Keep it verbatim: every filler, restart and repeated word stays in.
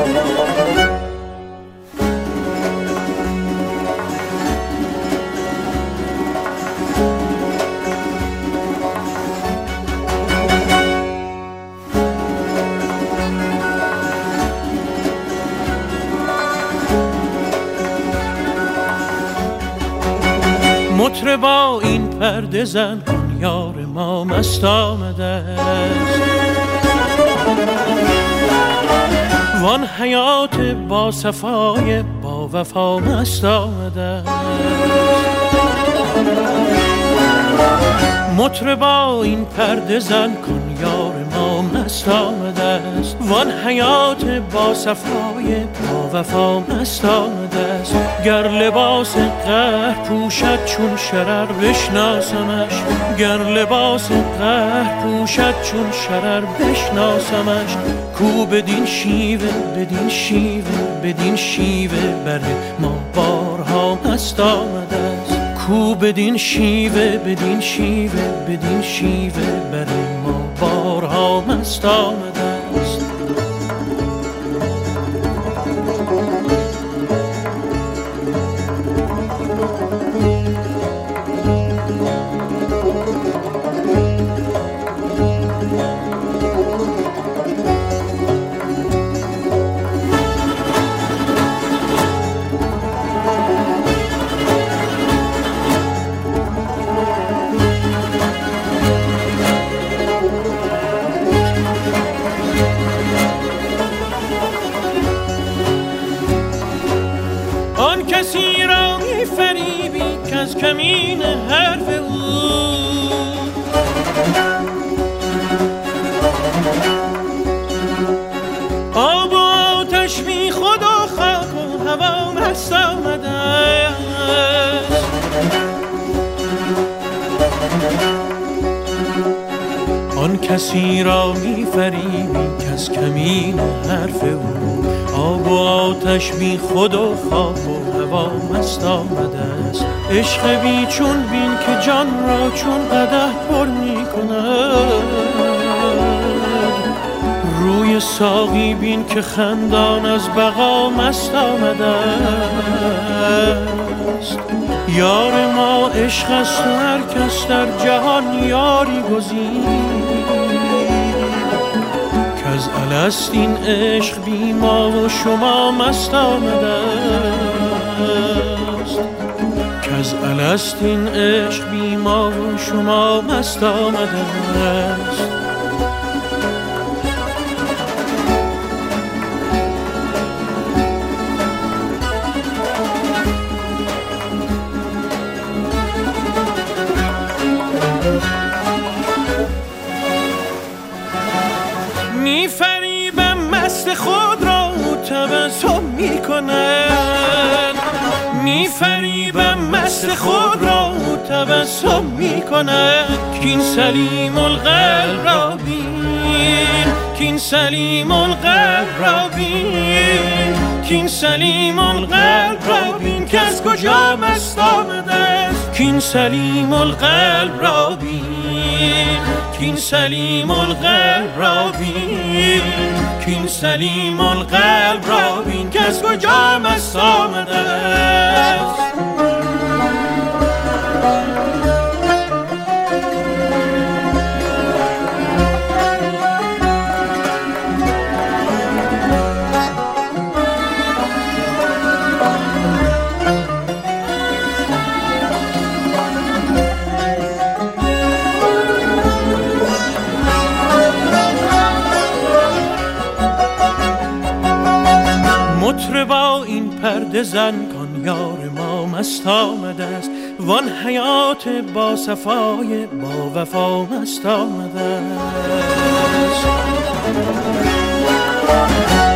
مطربا این پرده زن کن، یار ما مست آمده است. وان حیات با صفای با وفا مست آمده است. مطربا این پرده زن کن، یار ما مست آمده است. وان حیات با صفای با وفا مست آمده است. گر لباس قهر پوشد چون شرر بشناسمش، گر لباس قهر پوشد چون شرر بشناسمش. کو بدین شیوه بدین شیوه بدین شیوه بر ما بارها مست آمده است. کو بدین شیوه بدین شیوه بدین شیوه بر ما بارها مست آمده است. آن کسی را می فریبی که از کمین حرف او آب و آتش بی خود و خاک و هوا مست آمده است. آن کسی را می فریبی که از کمین حرف او آب و آتش بی خود و خاک و هوا مست آمده است. عشق بی چون بین که جان را چون قدح پر می کند. روی ساقی بین که خندان از بقا مست آمده است. یار ما عشق است و هر کس در جهان یاری گزید. از الست این عشق بی ما و شما مست آمده است. که از الست این عشق بی ما و شما مست آمده است. می فریبم مست خود را تبسم می کند. می فریبم مست خود را تبسم می کند. کین سلیم القلب را بین، کین سلیم القلب را بین، کین سلیم القلب را بین که از کجا مست آمده است. کین سلیم القلب را بین، کین سلیم القلب را بین، کین سلیم القلب را بین که از کجا مست آمده است. مطربا این پرده زن کن، یار ما مست آمده است. وان حیات با صفای با وفا مست آمده است.